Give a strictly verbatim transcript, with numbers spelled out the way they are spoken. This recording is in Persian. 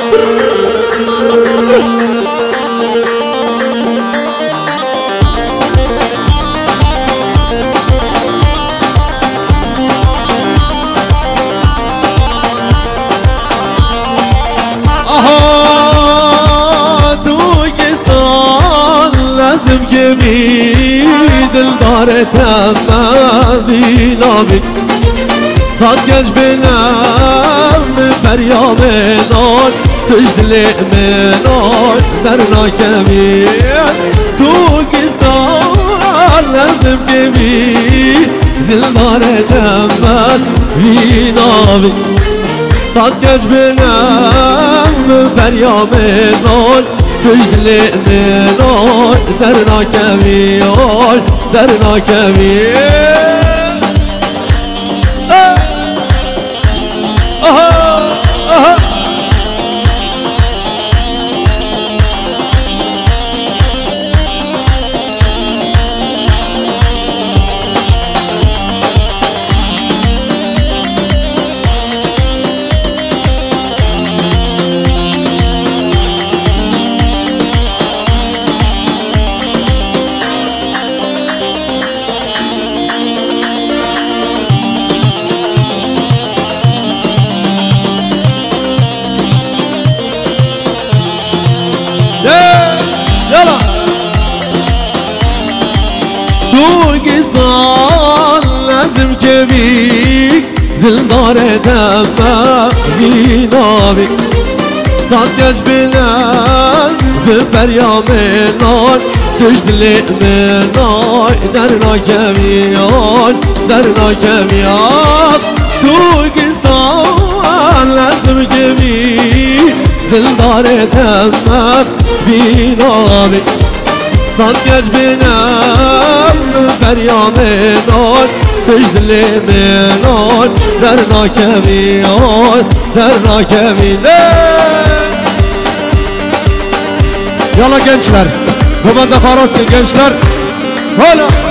لازم كمي دلدار تمام بينامي صاد جبنام فريام نار تجدلي منار درنا كمي توكستان لازم كمي دلدار تمام بينامي صاد جبنام فريام نار تجدلي منار درنا كميار درنا كميار توكستان لازم كبيك دلدار دمه بينامي صدقش بلاد ببريام نار تجدلي منار درنا كميان درنا كميان توكستان لازم كبيك دلدار دمه بينامي صدقش بنام فريام نار تجدلي منار درنا كميان درنا كميان Yalla gençler, bu bende Faros'un gençler. Hala